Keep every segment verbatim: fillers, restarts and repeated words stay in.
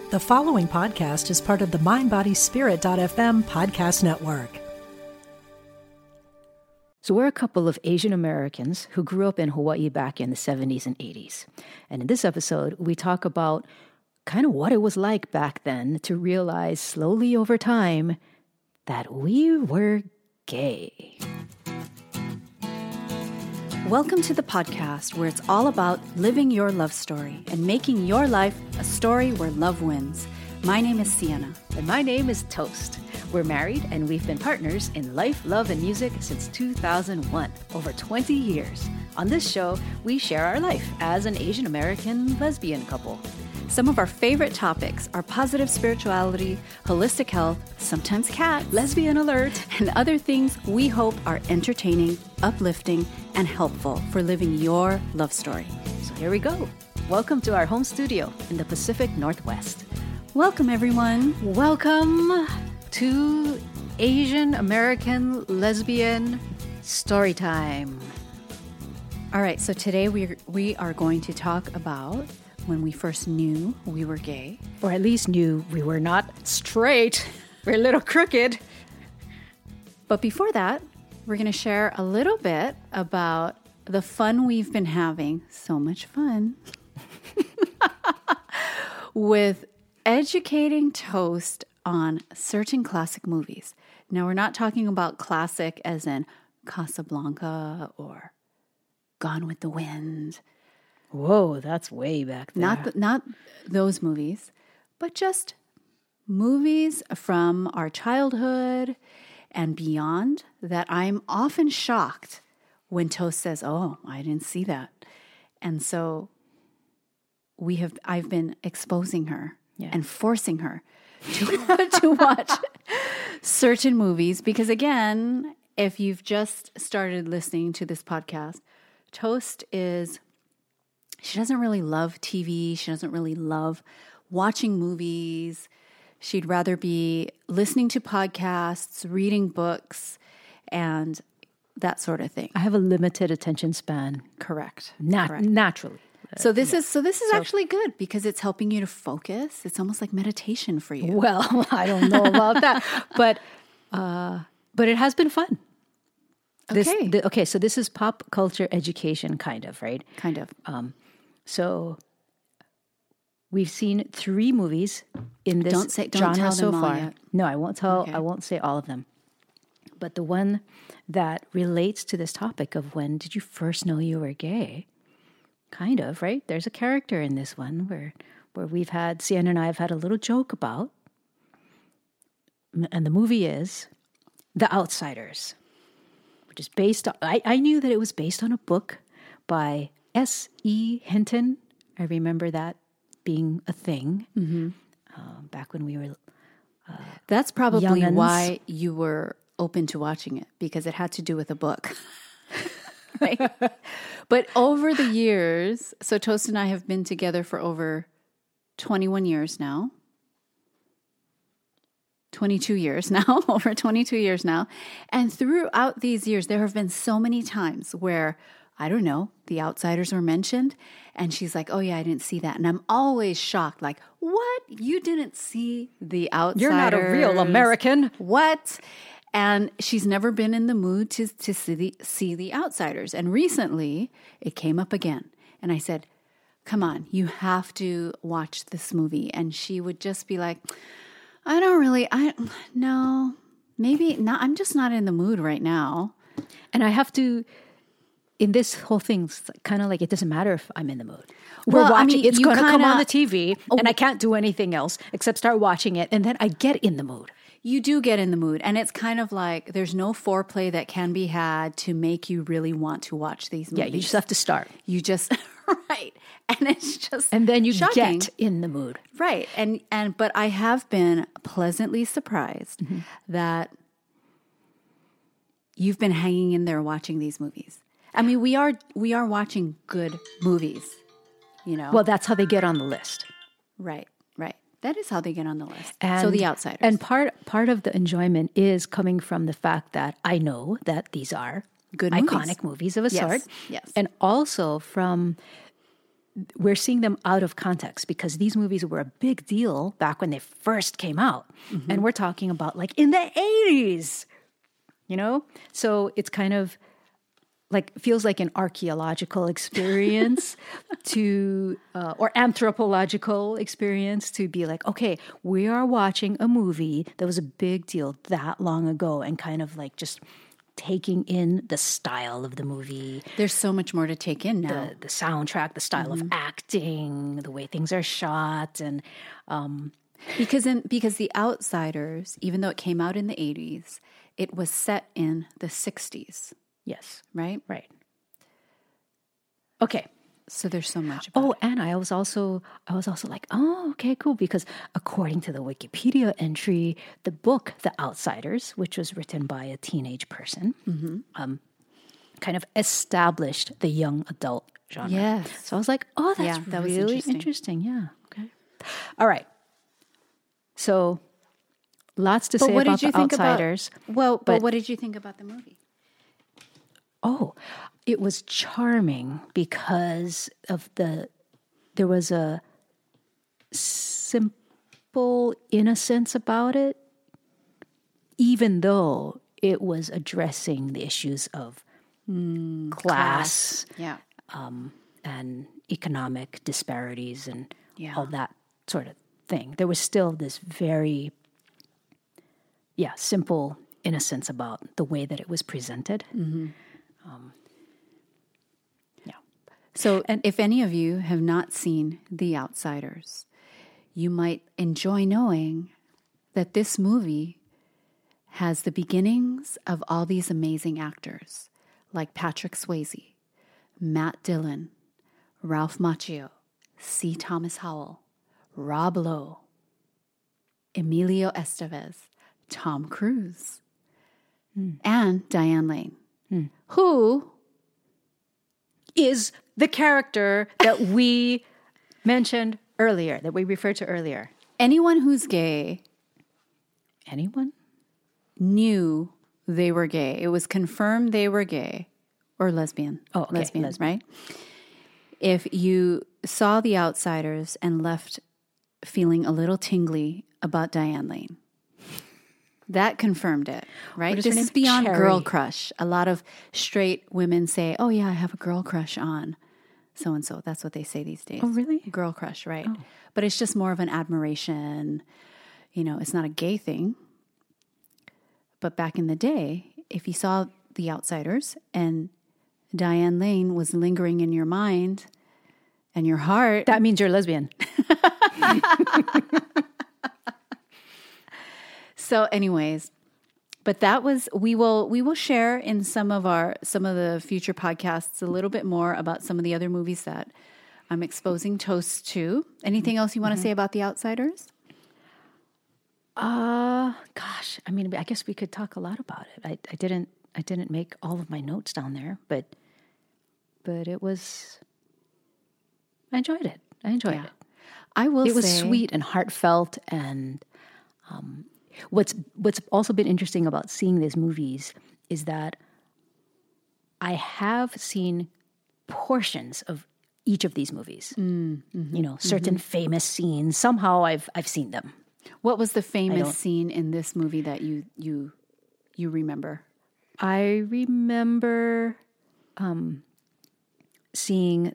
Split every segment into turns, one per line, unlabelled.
The following podcast is part of the mind body spirit dot f m podcast network.
So we're a couple of Asian Americans who grew up in Hawaii back in the seventies and eighties. And in this episode, we talk about kind of what it was like back then to realize slowly over time that we were gay.
Welcome to the podcast where it's all about living your love story and making your life a story where love wins. My name is Sienna.
And my name is Toast. We're married and we've been partners in life, love, and music since two thousand one, over twenty years. On this show, we share our life as an Asian American lesbian couple.
Some of our favorite topics are positive spirituality, holistic health, sometimes cats,
lesbian alert,
and other things we hope are entertaining, uplifting, and helpful for living your love story.
So here we go. Welcome to our home studio in the Pacific Northwest.
Welcome, everyone.
Welcome to Asian American lesbian story time.
All right, so today we we are going to talk about when we first knew we were gay.
Or at least knew we were not straight. We're a little crooked.
But before that, we're going to share a little bit about the fun we've been having, so much fun, with educating Toast on certain classic movies. Now, we're not talking about classic as in Casablanca or Gone with the Wind.
Whoa, that's way back there.
Not, the, not those movies, but just movies from our childhood and beyond that I'm often shocked when Toast says, oh, I didn't see that. And so we have, I've been exposing her yeah. and forcing her to, to watch certain movies because, again, if you've just started listening to this podcast, Toast is... She doesn't really love T V. She doesn't really love watching movies. She'd rather be listening to podcasts, reading books, and that sort of thing.
I have a limited attention span.
Correct.
Nat-
Correct.
Naturally.
So this
yeah.
is so this is
so,
actually good because it's helping you to focus. It's almost like meditation for you.
Well, I don't know about that, but uh, but it has been fun. This,
okay.
The, okay. So this is pop culture education, kind of, right?
Kind of.
Um, So we've seen three movies in this
don't say, don't
genre
tell
so
them all
far.
yet.
No, I won't tell.
Okay.
I won't say all of them. But the one that relates to this topic of when did you first know you were gay? Kind of, right? There's a character in this one where where we've had Sienna and I have had a little joke about, and the movie is The Outsiders, which is based on. I, I knew that it was based on a book by S E Hinton. I remember that being a thing mm-hmm. uh, back when we were uh,
That's probably
young'uns.
why you were open to watching it, because it had to do with a book. Right? But over the years, so Toast and I have been together for over twenty-one years now. twenty-two years now, over twenty-two years now. And throughout these years, there have been so many times where I don't know, The Outsiders were mentioned, and she's like, oh yeah, I didn't see that. And I'm always shocked, like, what? You didn't see The Outsiders?
You're not a real American.
What? And she's never been in the mood to, to see, the, see The Outsiders. And recently, it came up again. And I said, come on, you have to watch this movie. And she would just be like, I don't really, I no, maybe not. I'm just not in the mood right now.
And I have to... In this whole thing, it's kind of like it doesn't matter if I'm in the mood. We're
well,
watching,
I mean,
it's going to come on the T V,
oh,
and I can't do anything else except start watching it, and then I get in the mood.
You do get in the mood, and it's kind of like there's no foreplay that can be had to make you really want to watch these movies.
Yeah, you just have to start.
You just, right. And it's just
And then you
shocking.
get in the mood.
Right. And, and but I have been pleasantly surprised mm-hmm. that you've been hanging in there watching these movies. I mean, we are we are watching good movies, you know.
Well, that's how they get on the list.
Right, right. That is how they get on the list.
And,
so The Outsiders.
And part part of the enjoyment is coming from the fact that I know that these are
good
iconic
movies,
movies of a
yes,
sort.
Yes.
And also from we're seeing them out of context because these movies were a big deal back when they first came out. Mm-hmm. And we're talking about like in the eighties, you know? So it's kind of like, feels like an archaeological experience to, uh, or anthropological experience to be like, okay, we are watching a movie that was a big deal that long ago and kind of like just taking in the style of the movie.
There's so much more to take in now.
The, the soundtrack, the style mm-hmm. of acting, the way things are shot. And um,
because in, because The Outsiders, even though it came out in the eighties, it was set in the sixties.
Yes.
Right?
Right. Okay.
So there's so much about
Oh,
it.
and I was also I was also like, oh, okay, cool. Because according to the Wikipedia entry, the book The Outsiders, which was written by a teenage person, mm-hmm. um, kind of established the young adult genre.
Yes.
So I was like, oh, that's
yeah, that
really
was interesting.
interesting. Yeah. Okay. All right. So lots to
but
say
what
about
did you
The
think
Outsiders.
About, well, but,
but
what did you think about the movie?
Oh, it was charming because of the, there was a simple innocence about it, even though it was addressing the issues of mm, class,
class. Yeah.
Um, and economic disparities and
yeah.
all that sort of thing. There was still this very, yeah, simple innocence about the way that it was presented.
Mm-hmm.
Um, yeah.
So, and if any of you have not seen The Outsiders, you might enjoy knowing that this movie has the beginnings of all these amazing actors like Patrick Swayze, Matt Dillon, Ralph Macchio, C. Thomas Howell, Rob Lowe, Emilio Estevez, Tom Cruise, mm. and Diane Lane. Hmm. Who
is the character that we mentioned earlier, that we referred to earlier?
Anyone who's gay.
Anyone?
Knew they were gay. It was confirmed they were gay or lesbian.
Oh, okay.
Lesbian,
lesbian.
Right? If you saw The Outsiders and left feeling a little tingly about Diane Lane, that confirmed it, right?
What is
this
her name?
is beyond
Cherry.
Girl crush. A lot of straight women say, oh yeah, I have a girl crush on so-and-so. That's what they say these days.
Oh, really?
Girl crush, right?
Oh.
But it's just more of an admiration. You know, it's not a gay thing. But back in the day, if you saw The Outsiders and Diane Lane was lingering in your mind and your heart.
That means you're lesbian.
So anyways, but that was, we will, we will share in some of our, some of the future podcasts a little bit more about some of the other movies that I'm exposing Toast to. Anything else you want to mm-hmm. say about The Outsiders?
Uh, gosh, I mean, I guess we could talk a lot about it. I, I didn't, I didn't make all of my notes down there, but, but it was, I enjoyed it. I enjoyed
yeah.
it.
I will
it
say.
was sweet and heartfelt. And, um, what's, what's also been interesting about seeing these movies is that I have seen portions of each of these movies, mm, mm-hmm, you know, certain mm-hmm. famous scenes. Somehow I've, I've seen them.
What was the famous scene in this movie that you you you remember?
I remember um, seeing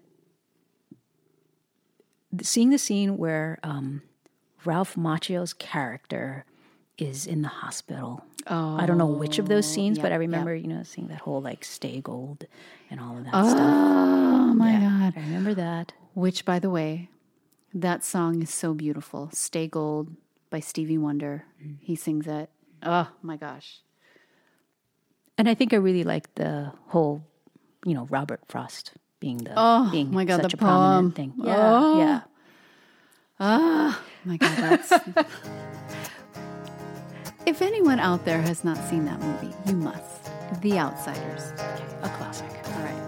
seeing the scene where um, Ralph Macchio's character is in the hospital.
Oh,
I don't know which of those scenes,
yeah,
but I remember,
yeah.
you know, seeing that whole like Stay Gold and all of that
oh,
stuff.
Oh my
yeah,
God.
I remember that.
Which, by the way, that song is so beautiful. Stay Gold by Stevie Wonder. Mm. He sings it. Oh my gosh.
And I think I really like the whole, you know, Robert Frost being the
oh
being
my God,
such
the
a
poem.
prominent thing. Yeah,
oh.
yeah.
Oh my God, that's if anyone out there has not seen that movie, you must. The Outsiders.
Okay, a classic.
All right.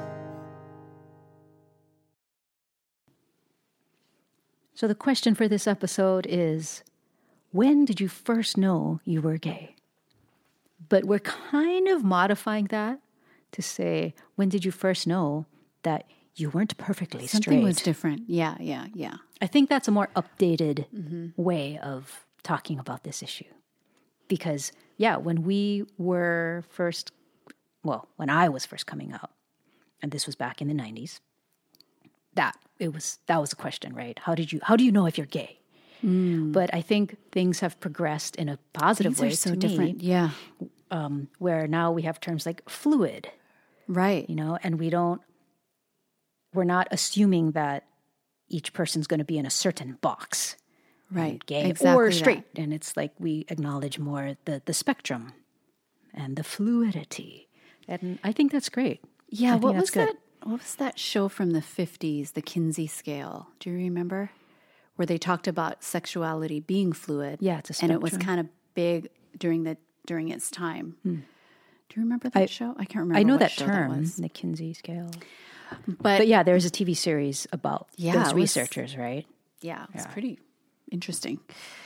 So the question for this episode is, when did you first know you were gay? But we're kind of modifying that to say, when did you first know that you weren't perfectly
Something
straight.
was different. Yeah, yeah, yeah.
I think that's a more updated mm-hmm. way of talking about this issue. Because, yeah, when we were first, well, when I was first coming out, and this was back in the nineties, that it was that was a question, right? How did you how do you know if you're gay? Mm. But I think things have progressed in a positive
things
way
are so
to
different.
me,
yeah.
Um, where now we have terms like fluid,
right?
You know, and we don't we're not assuming that each person's going to be in a certain box,
right?
Gay
exactly
or straight,
that.
And it's like we acknowledge more the the spectrum and the fluidity, and I think that's great.
Yeah, what was
good.
that? What was that show from the fifties, the Kinsey Scale? Do you remember? Where they talked about sexuality being fluid.
Yeah, it's a spectrum.
And it was kind of big during the during its time. Hmm. Do you remember that
I,
show? I can't remember.
I know
what
that
show
term,
that was.
the Kinsey Scale.
But,
but yeah, there's a T V series about
yeah,
those
was,
researchers, right?
Yeah, it's
yeah.
pretty interesting.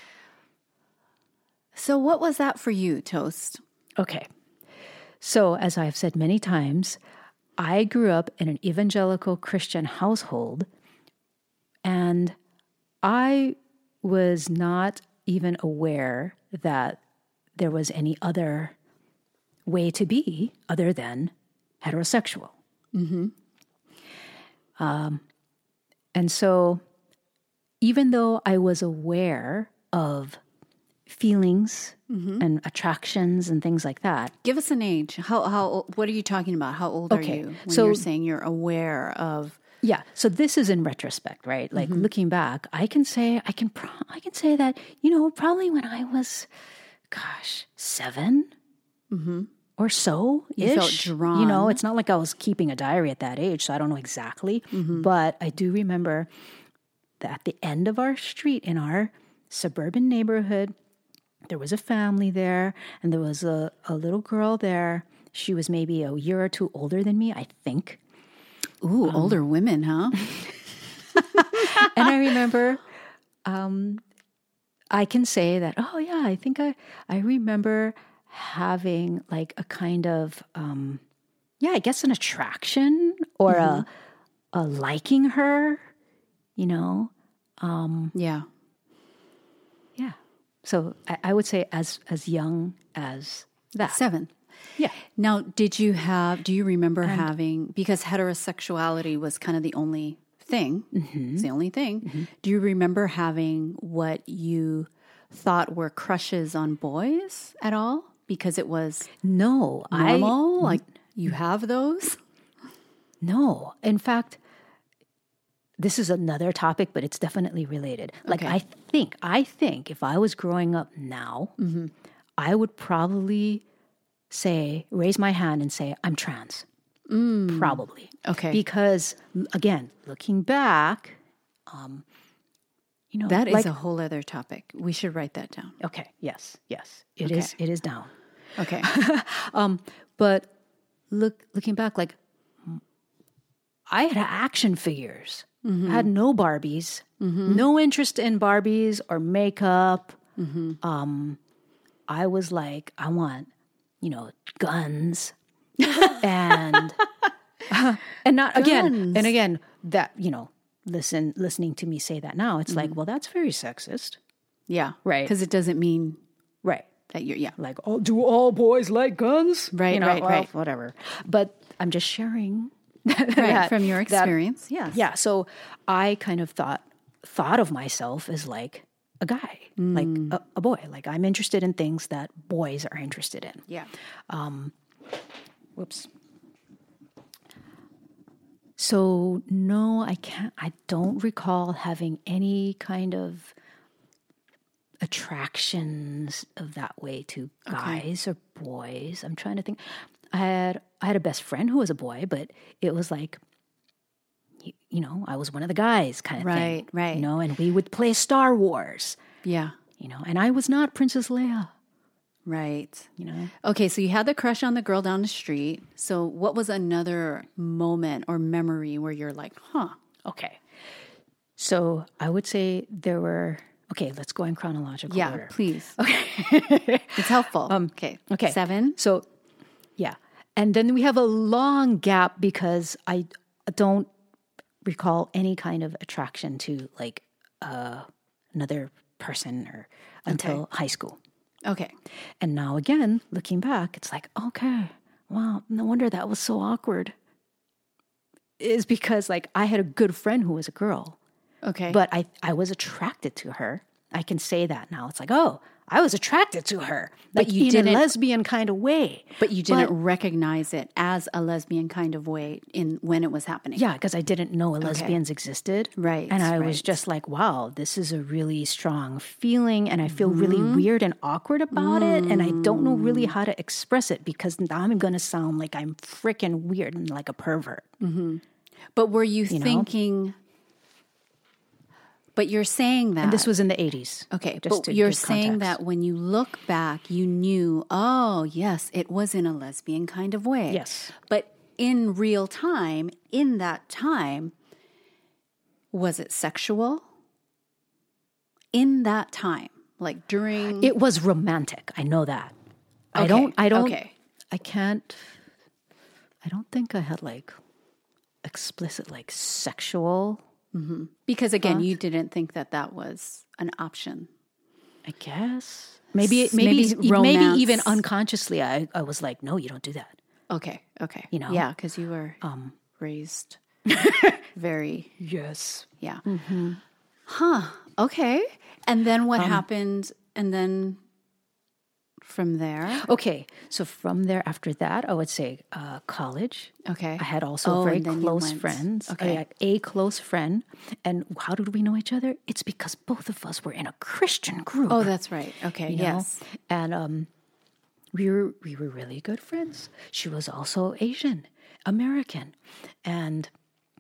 So what was that for you, Toast?
Okay. So as I've said many times, I grew up in an evangelical Christian household, and I was not even aware that there was any other way to be other than heterosexual.
Mm-hmm.
Um, and so even though I was aware of feelings mm-hmm. and attractions and things like that.
Give us an age. How, how, what are you talking about? How old
okay.
are you when
so,
you're saying you're aware of?
Yeah. So this is in retrospect, right? Like mm-hmm. looking back, I can say, I can, pro- I can say that, you know, probably when I was, gosh, seven
mm-hmm.
or so.
You felt drawn.
You know, it's not like I was keeping a diary at that age, so I don't know exactly. Mm-hmm. But I do remember that at the end of our street in our suburban neighborhood, there was a family there, and there was a, a little girl there. She was maybe a year or two older than me, I think.
Ooh, um, older women, huh?
And I remember, um, I can say that, oh yeah, I think I, I remember having like a kind of, um, yeah, I guess an attraction or mm-hmm. a, a liking her, you know? Um,
yeah.
Yeah. So I, I would say as as young as that.
Seven.
Yeah.
Now, did you have, do you remember and, having, because heterosexuality was kind of the only thing, mm-hmm. it's the only thing. Mm-hmm. Do you remember having what you thought were crushes on boys at all? Because it was
no,
normal? I, like you have those?
No. In fact, this is another topic, but it's definitely related. Like, okay. I think, I think if I was growing up now, mm-hmm. I would probably say, raise my hand and say, I'm trans. Mm. Probably.
Okay.
Because, again, looking back, um, you know.
That is
like,
a whole other topic. We should write that down.
Okay. Yes. Yes. It
okay.
is. It is down.
Okay.
um, but look, looking back, like, I had action figures. Mm-hmm. I had no Barbies, mm-hmm. no interest in Barbies or makeup. Mm-hmm. Um, I was like, I want, you know, guns and uh, and not guns. again and again that you know, listen, listening to me say that now, it's mm-hmm. like, well, that's very sexist.
Yeah,
right.
Because it doesn't mean
right
that you're yeah.
Like, oh, do all boys like guns?
Right,
you know,
right,
well,
right.
Whatever. But I'm just sharing.
Right,
that,
from your experience,
that,
yes.
Yeah, so I kind of thought thought of myself as like a guy, mm. like a, a boy. Like I'm interested in things that boys are interested in.
Yeah.
Um, whoops. So no, I can't. I don't recall having any kind of attractions of that way to guys okay. or boys. I'm trying to think. I had I had a best friend who was a boy, but it was like, you, you know, I was one of the guys kind of
right,
thing.
Right, right.
You know, and we would play Star Wars.
Yeah.
You know, and I was not Princess Leia.
Right.
You know?
Okay, so you had the crush on the girl down the street. So what was another moment or memory where you're like, huh?
Okay. So I would say there were... Okay, let's go in chronological
yeah,
order.
Yeah, please.
Okay.
It's helpful.
Um,
okay.
Okay.
Seven.
So, yeah. And then we have a long gap because I don't recall any kind of attraction to like uh, another person or until
Okay.
high school.
Okay.
And now again, looking back, it's like, okay, wow, no wonder that was so awkward. Is because like I had a good friend who was a girl,
Okay.
but I, I was attracted to her. I can say that now. It's like, oh, I was attracted to her,
But
like
you
in
didn't-
a lesbian kind of way.
but you didn't recognize it as a lesbian kind of way in when it was happening.
Yeah, because I didn't know lesbians existed.
Right,
And I was
right.
just like, wow, this is a really strong feeling. And I feel really
Mm-hmm.
weird and awkward about it. And I don't know really
Mm.
how to express it because now I'm going to sound like I'm freaking weird and like a pervert.
But were you,
know?
thinking? But you're saying that
And this was in the eighties.
okay.
just
But
to
you're
give
saying
context.
that when you look back, you knew. Oh, yes, it was in a lesbian kind of way.
Yes.
But in real time, in that time, was it sexual? In that time, like during
It was romantic. I know that. I
Okay,
don't, I don't,
okay.
I can't, I don't think I had like explicit, like sexual,
because again, you didn't think that that was an option.
I guess. Maybe,
S-
maybe,
maybe
maybe, maybe
romance.
even unconsciously, I, I was like, no, you don't do that.
Okay, okay,
You know?
yeah, because you were um, raised very,
Yes.
yeah, huh? Okay, and then
Um,
what happened? And then from there,
Okay. So from there, after that, I would say uh, college.
okay,
I had also
Oh,
very
and then you
close
went-
friends.
okay.
I had a close friend. And how did we know each other? It's because both of us were in a Christian group.
Oh, that's right. Okay,
you know?
yes,
And um, we were we were really good friends. She was also Asian American, and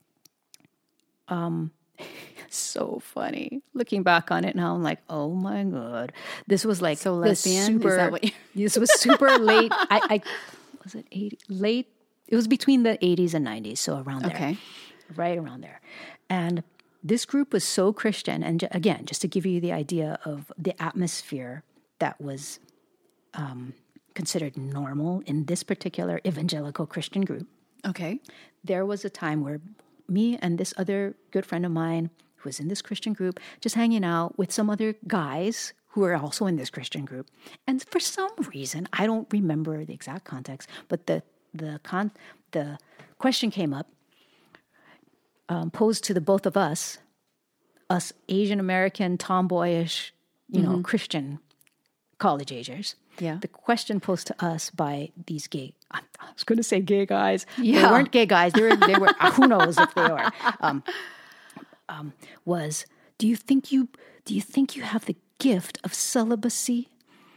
um, so funny. Looking back on it now, I'm like, oh my god, this was like
So
the
lesbian? Is
Super,
that what you-
this was super late. I, I was it eighty late. It was between the eighties and nineties, so around there,
okay,
right around there, and. This group was so Christian, and j- again, just to give you the idea of the atmosphere that was um, considered normal in this particular evangelical Christian group,
okay,
there was a time where me and this other good friend of mine who was in this Christian group just hanging out with some other guys who were also in this Christian group. And for some reason, I don't remember the exact context, but the the con the question came up, um, posed to the both of us, us Asian American, tomboyish, you know, Christian college agers.
Yeah.
The question posed to us by these gay, I was going to say gay guys. They
Yeah.
weren't gay guys. They were, they were who knows if they were, um, um, was, do you think you, do you think you have the gift of celibacy?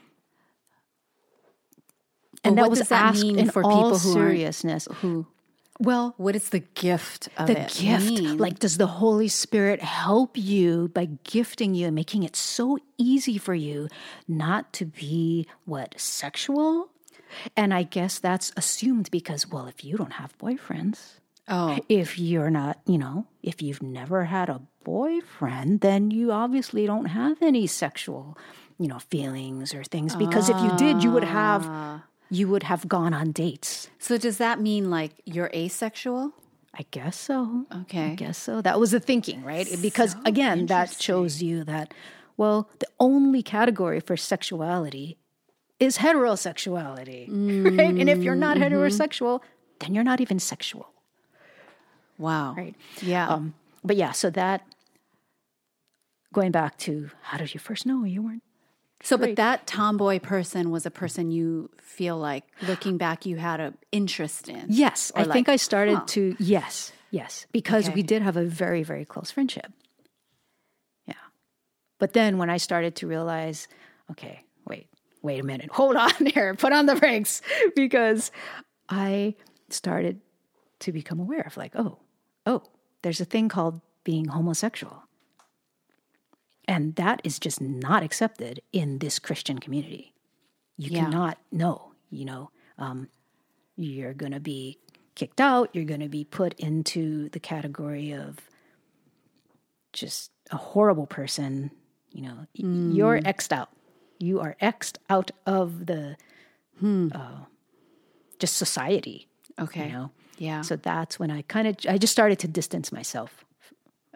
And
Well,
that
what
was
does that
asked
mean
in
for
all
people who aren't-
seriousness.
who?
Well,
What is the gift of
the
it?
gift,
mean?
like, does the Holy Spirit help you by gifting you and making it so easy for you not to be what, sexual? And I guess that's assumed because, well, if you don't have boyfriends,
oh,
if you're not, you know, if you've never had a boyfriend, then you obviously don't have any sexual, you know, feelings or things. Because if you did, you would have, you would have gone on dates.
so does that mean like you're asexual?
I guess so.
Okay.
I guess so. That was the thinking, right? Because again, that shows you that, well, the only category for sexuality is heterosexuality, right? And if you're not heterosexual, then you're not even sexual,
Wow.
right?
Yeah.
Um, but yeah, so that, going back to how did you first know you weren't?
so, but that tomboy person was a person you feel like looking back you had an interest in.
Yes, I
Or
think
like,
I started
huh.
to, yes, yes, because
Okay.
we did have a very, very close friendship. Yeah. But then when I started to realize, okay, wait, wait a minute, hold on here, put on the brakes, because I started to become aware of like, oh, oh, there's a thing called being homosexual. And that is just not accepted in this Christian community. You
Yeah.
cannot, no, you know, um, you're going to be kicked out. You're going to be put into the category of just a horrible person. You know, y- you're X'd out. You are X'd out of the, uh, just society.
Okay.
You know?
Yeah.
So that's when I kind of, I just started to distance myself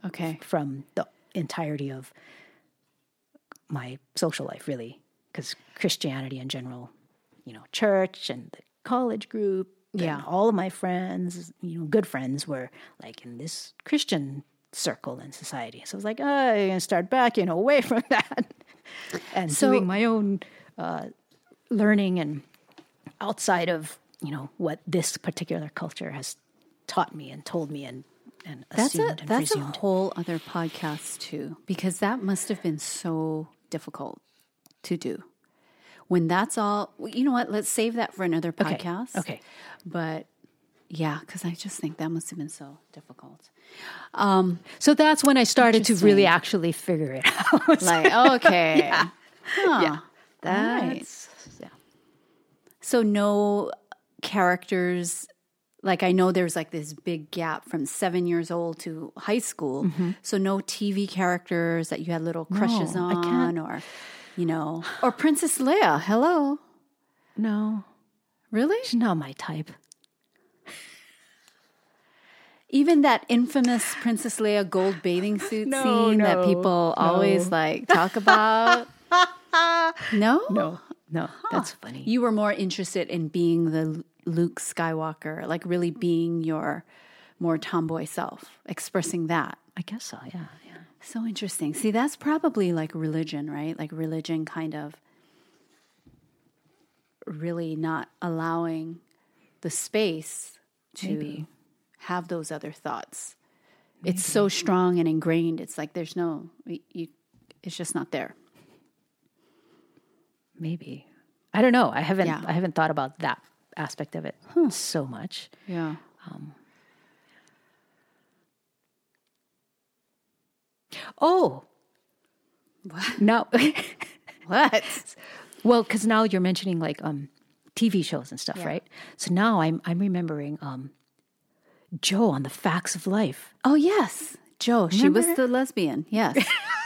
Okay.
from the entirety of my social life, really, because Christianity in general, you know, church and the college group,
Yeah.
and all of my friends, you know, good friends were like in this Christian circle in society. So I was like, oh, I'm going to start backing away from that and
So-
doing my own uh, learning and outside of, you know, what this particular culture has taught me and told me and, and
That's a
assumed and
that's a
presumed.
whole other podcast too, because that must have been so difficult to do. When that's all, you know what? Let's save that for another
Okay,
podcast.
okay.
But yeah, because I just think that must have been so difficult. Um,
So that's when I started to
Interesting.
really actually figure it out.
like, okay,
yeah.
Huh.
Yeah.
Right.
That's, yeah.
So no characters. Like I know there's like this big gap from seven years old to high school. So no T V characters that you had little crushes
No, I
on,
can't-
or you know, or Princess Leia. Hello,
No,
really?
she's not my type.
Even that infamous Princess Leia gold bathing suit
No,
scene that
no,
people
no.
always like talk about. No,
No, no, that's funny.
You were more interested in being the Luke Skywalker, like really being your more tomboy self, expressing that.
I guess so, yeah, yeah.
So interesting. See, that's probably like religion, right? Like religion kind of really not allowing the space to
Maybe.
have those other thoughts. It's so strong and ingrained. It's like there's no, you, it's just not there.
Maybe. I don't know. I haven't
Yeah.
I haven't thought about that aspect of it so much.
Yeah.
Oh,
What?
no.
What?
Well, because now you're mentioning like um, T V shows and stuff,
Yeah.
right? So now I'm I'm remembering um, Joe on The Facts of Life.
Oh, yes. Joe, she was
Remember?
the lesbian. Yes.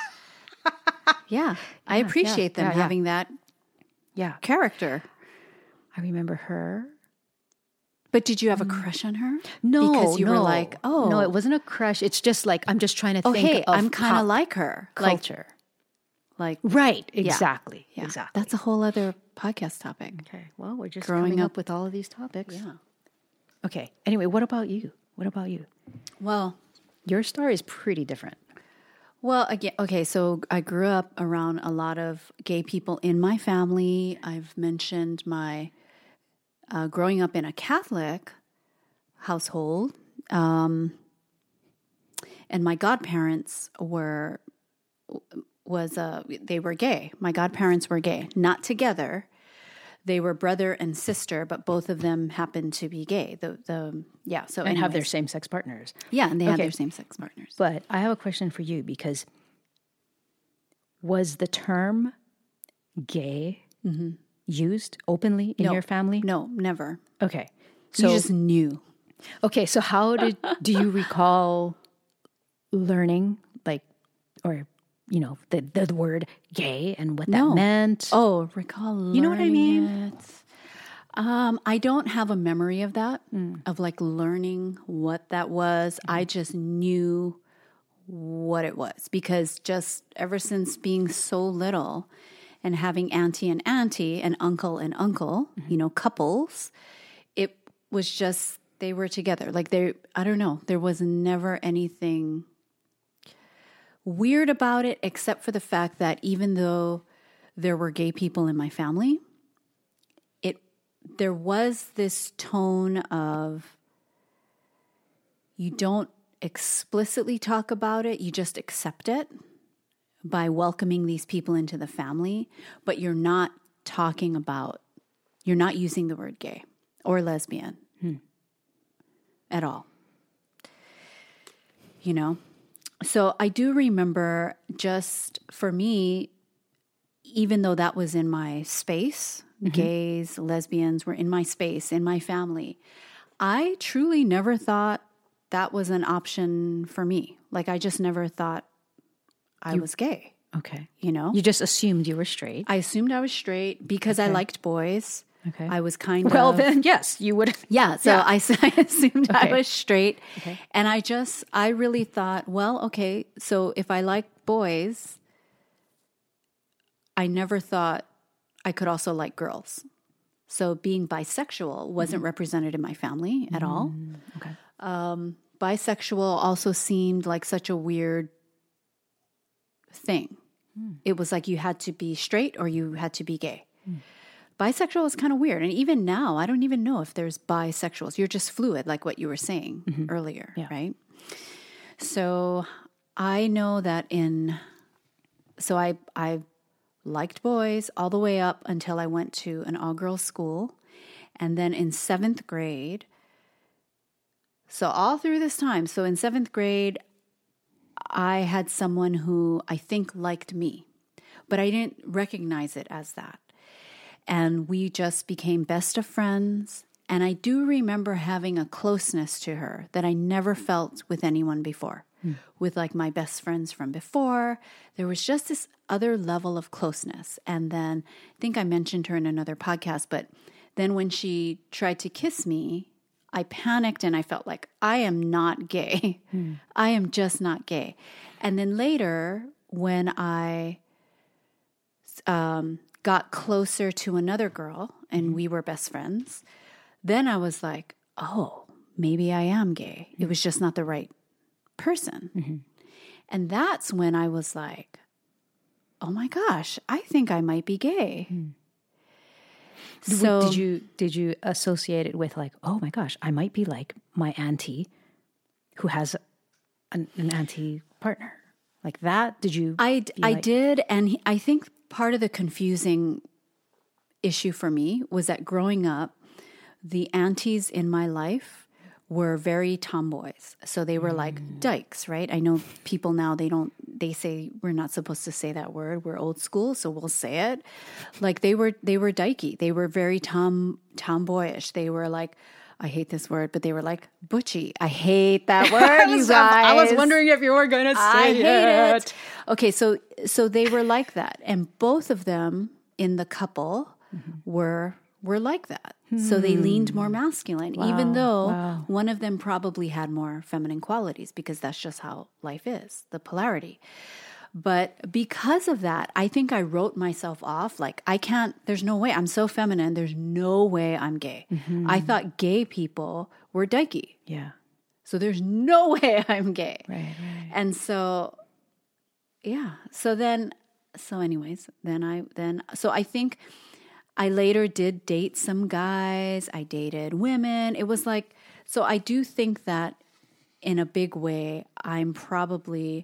yeah. I appreciate them
yeah, yeah.
having that
Yeah,
character.
I remember her.
But did you have a crush on her?
No,
Because you were
no.
like, oh.
no, it wasn't a crush. It's just like I'm just trying to
Oh,
think.
hey,
of
I'm kind
pop
of like her. Like,
culture,
like,
right? Exactly,
yeah.
exactly.
That's a whole other podcast topic.
Okay. Well, we're just
Growing
coming
up-
up with all of these topics.
Yeah.
Okay. Anyway, what about you? What about you?
Well,
Your story is pretty different.
Well, again, okay, so I grew up around a lot of gay people in my family. I've mentioned my uh, growing up in a Catholic household, um, and my godparents were was uh, they were gay. My godparents were gay, not together. They were brother and sister, but both of them happened to be gay. The the yeah, so
And have their
anyways.
same sex partners.
yeah, and they had
Okay.
their same sex partners.
But I have a question for you because was the term gay used openly in
No.
your family?
No, never.
Okay.
So
So
you just knew.
okay, so how did do you recall learning like or you know the the word gay and what that
No.
meant?
Oh, recall.
You know what I mean?
learning it. Um, I don't have a memory of that, of like learning what that was. I just knew what it was because just ever since being so little and having auntie and auntie and uncle and uncle, you know, couples, it was just, they were together. Like they, I don't know, there was never anything weird about it except for the fact that even though there were gay people in my family, it there was this tone of you don't explicitly talk about it, you just accept it by welcoming these people into the family, but you're not talking about, you're not using the word gay or lesbian hmm. at all. You know? So I do remember just for me, even though that was in my space, mm-hmm. gays, lesbians were in my space, in my family, I truly never thought that was an option for me. Like I just never thought I you, was gay.
Okay.
You know?
You just assumed you were straight.
I assumed I was straight because okay. I liked boys. Okay. I was kind
well,
of...
Well, then, yes, you would.
Yeah, so yeah. I, I assumed okay. I was straight.
Okay.
And I just, I really thought, well, okay, so if I like boys, I never thought I could also like girls. So being bisexual wasn't mm-hmm. represented in my family at mm-hmm. all.
Okay.
Um, bisexual also seemed like such a weird thing. Mm. It was like you had to be straight or you had to be gay. Mm. Bisexual is kind of weird. And even now, I don't even know if there's bisexuals. You're just fluid, like what you were saying mm-hmm. earlier,
yeah.
right? So I know that in, so I, I liked boys all the way up until I went to an all-girls school. And then in seventh grade, so all through this time, so in seventh grade, I had someone who I think liked me, but I didn't recognize it as that. And we just became best of friends. And I do remember having a closeness to her that I never felt with anyone before. Hmm. With like my best friends from before, there was just this other level of closeness. And then I think I mentioned her in another podcast, but then when she tried to kiss me, I panicked and I felt like I am not gay. Hmm. I am just not gay. And then later when I um, got closer to another girl and we were best friends, then I was like, oh, maybe I am gay. It was just not the right person. Mm-hmm. And that's when I was like, oh my gosh, I think I might be gay. Mm.
So did you did you associate it with like, oh my gosh, I might be like my auntie who has an, an auntie partner like that? Did you?
I I
like-
did, and he, I think part of the confusing issue for me was that growing up, the aunties in my life were very tomboys. So they were like mm. dykes, right? I know people now, they don't, they say we're not supposed to say that word. We're old school, so we'll say it. Like they were, they were dykey. They were very tom, tomboyish. They were like, I hate this word, but they were like butchy. I hate that word, you guys.
I was wondering if you were going to say
I
it.
hate it. Okay, so so they were like that. And both of them in the couple mm-hmm. were were like that. Hmm. So they leaned more masculine, wow. even though wow. one of them probably had more feminine qualities because that's just how life is, the polarity. But because of that, I think I wrote myself off. Like, I can't, there's no way. I'm so feminine. There's no way I'm gay. Mm-hmm. I thought gay people were dykey.
Yeah.
So there's no way I'm gay.
Right, right.
And so, yeah. So then, so anyways, then I, then, so I think I later did date some guys. I dated women. It was like, so I do think that in a big way, I'm probably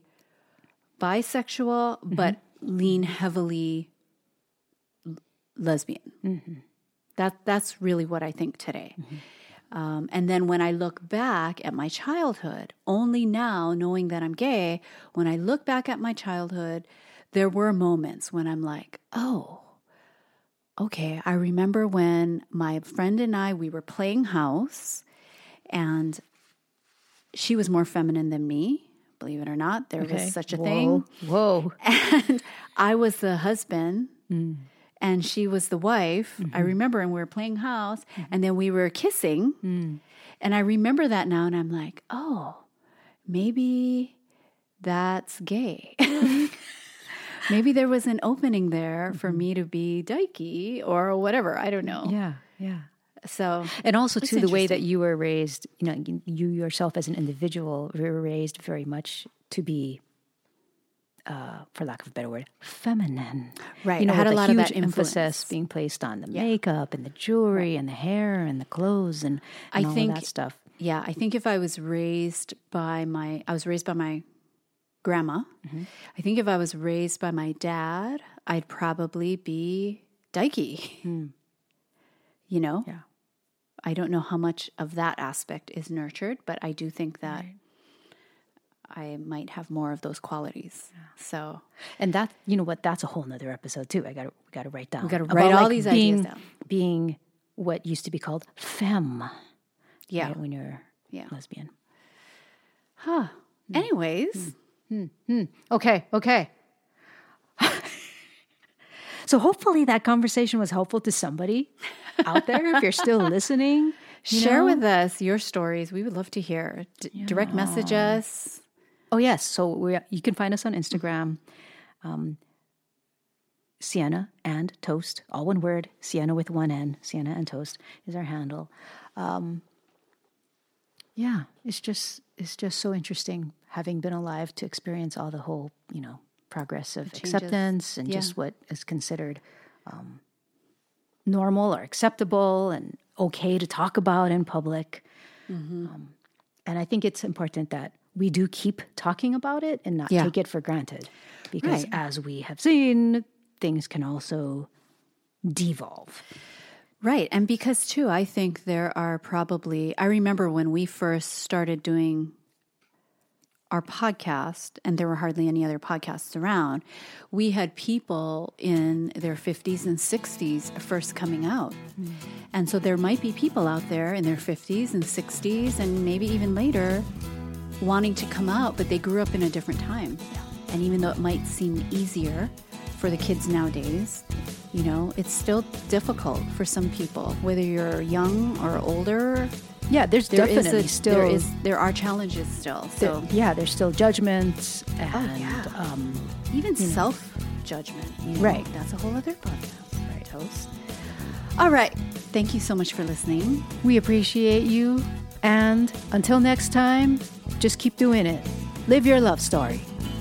bisexual, mm-hmm. but lean heavily l- lesbian. Mm-hmm. That that's really what I think today. Mm-hmm. Um, and then when I look back at my childhood, only now knowing that I'm gay, when I look back at my childhood, there were moments when I'm like, oh, okay. I remember when my friend and I, we were playing house, and she was more feminine than me. Believe it or not, there okay. was such a
Whoa.
thing.
Whoa.
And I was the husband mm. and she was the wife. Mm-hmm. I remember, and we were playing house mm-hmm. and then we were kissing. Mm. And I remember that now, and I'm like, oh, maybe that's gay. Maybe there was an opening there mm-hmm. for me to be dykey or whatever. I don't know.
Yeah, yeah.
So,
and also too, the way that you were raised, you know, you, you yourself as an individual, you were raised very much to be, uh, for lack of a better word, feminine.
Right.
You know,
I had a lot of that
emphasis
influence
being placed on the yeah. makeup and the jewelry right. and the hair and the clothes and, and
I
all
think,
of that stuff.
Yeah, I think if I was raised by my, I was raised by my grandma. Mm-hmm. I think if I was raised by my dad, I'd probably be dykey. Mm. You know?
Yeah.
I don't know how much of that aspect is nurtured, but I do think that right. I might have more of those qualities. Yeah. So,
and that, you know what, that's a whole nother episode too. I got to, we got to write down.
We got to write all like these
being,
ideas down.
Being what used to be called femme.
Yeah.
Right, when you're
yeah.
lesbian.
Huh. Mm. Anyways.
Mm. Mm. Okay. Okay. So hopefully that conversation was helpful to somebody. out there, if you're still listening, you
share
know?
with us your stories. We would love to hear. D-
Yeah.
Direct message us.
Oh, yes. So we you can find us on Instagram, um, Sienna and Toast, all one word, Sienna with one N, Sienna and Toast is our handle. Um, yeah, it's just it's just so interesting having been alive to experience all the whole, you know, progress of
changes.
acceptance and
Yeah.
just what is considered um, normal or acceptable and okay to talk about in public.
Mm-hmm.
Um, and I think it's important that we do keep talking about it and not
Yeah.
take it for granted. Because
Right.
as we have seen, things can also devolve.
Right. And because, too, I think there are probably, I remember when we first started doing our podcast, and there were hardly any other podcasts around, we had people in their fifties and sixties first coming out. Mm. And so there might be people out there in their fifties and sixties and maybe even later wanting to come out, but they grew up in a different time.
Yeah.
And even though it might seem easier for the kids nowadays, you know, it's still difficult for some people, whether you're young or older.
Yeah, there's
There
definitely
is a,
still
there is there are challenges still. So
there- yeah, there's still judgments and
yeah.
um,
even self judgment, you know,
Right.
That's a whole other podcast, right, host? All right. Thank you so much for listening.
we appreciate you. And until next time, just keep doing it. Live your love story.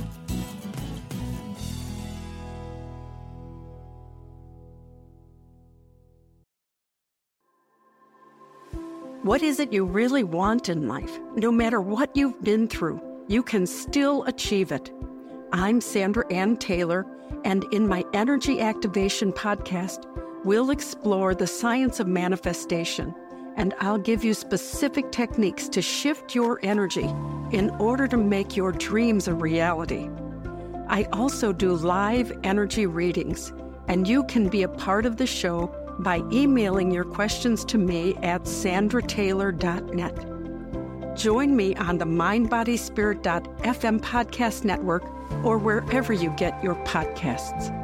What is it you really want in life? No matter what you've been through, you can still achieve it. I'm Sandra Ann Taylor, and in my Energy Activation podcast, we'll explore the science of manifestation, and I'll give you specific techniques to shift your energy in order to make your dreams a reality. I also do live energy readings, and you can be a part of the show by emailing your questions to me at sandra taylor dot net. Join me on the mind body spirit dot f m podcast network or wherever you get your podcasts.